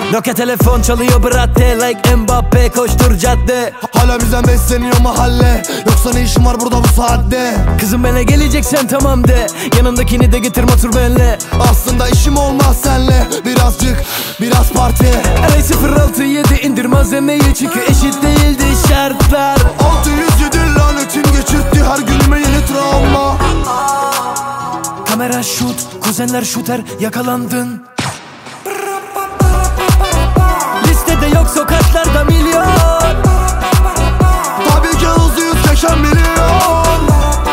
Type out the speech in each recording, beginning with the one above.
Nokia telefon çalıyor bratte, like Mbappe koştur cadde. Hala bizden besleniyor mahalle, yoksa ne işin var burada bu saatte? Kızım bana geleceksen tamam de, yanındakini de getir otur benle. Aslında işim olmaz senle, birazcık biraz parti. LA067 indir malzemeyi çünkü eşit değildi şartlar. 607 lanetin geçirtti her günüme yeni travma. Kamera şut, kuzenler şuter, yakalandın. Listede yok sokaklarda milyon. Tabii ki hızlı yüz geçen milyon.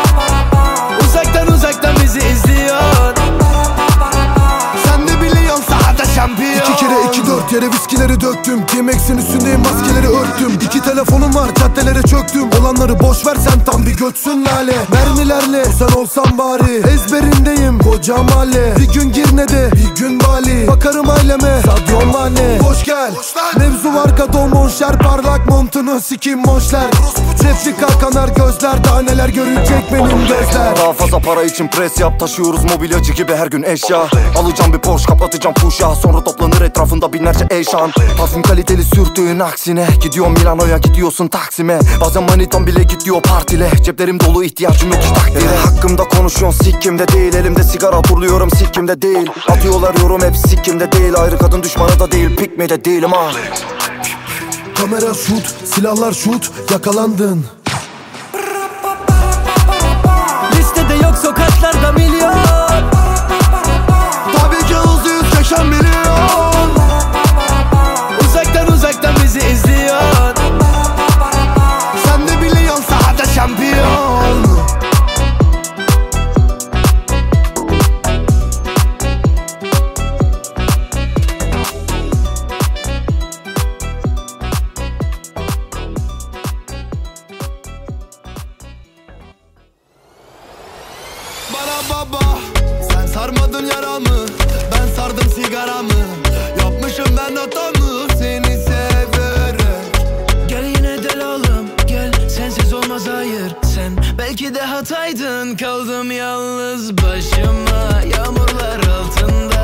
Uzaktan bizi izliyor. Sen de biliyorsun sahada şampiyon. 2 kere 2-4 yere viskileri döktüm. GMX'in üstündeyim, maskeleri örttüm. 2 telefonum var, caddelere çöktüm. Olanları boş ver, sen tam bir götsün lale. Mermilerle sen olsan bari, ezberindeyim koca mahalle. Bir gün Girne'de, bir gün Bali. Bakarım aileme, Sadio Mane. Hoş gel, mevzu var kadon monşer. Parlak montunu sikim monşler. Replika kanar gözler, daha neler görecek benim gözler. Daha fazla para için pres yap, taşıyoruz mobilyacı gibi her gün eşya. Alacağım bir Porsche, kapatacağım fuşya, sonra toplanır etrafında binlerce eşan. Parfüm kaliteli sürttüğün aksine, gidiyorum Milano'ya gidiyorsun Taksim'e. Bazen manitam bile gidiyor partile, ceplerim dolu ihtiyacım yok hiç takdire. Hakkımda konuşuyorsun sikkimde değil, elimde sigara turluyorum sikkimde değil. Atıyorlar yorum hep sikkimde değil, ayrı kadın düşmanı da değil, pick me de değilim ha. Kamera şut, silahlar şut, yakalandın. Listede yok sokaklarda milyon. Tabii ki hızlı yüz geçen milyon. Uzaktan bizi izliyor. Sen de biliyorsun sahada şampiyon. Bana baba, sen sarmadın yaramı, ben sardım sigaramı. Yapmışım ben hatamı, seni severek. Gel yine del oğlum gel, sensiz olmaz hayır. Sen belki de hataydın, kaldım yalnız başıma yağmurlar altında.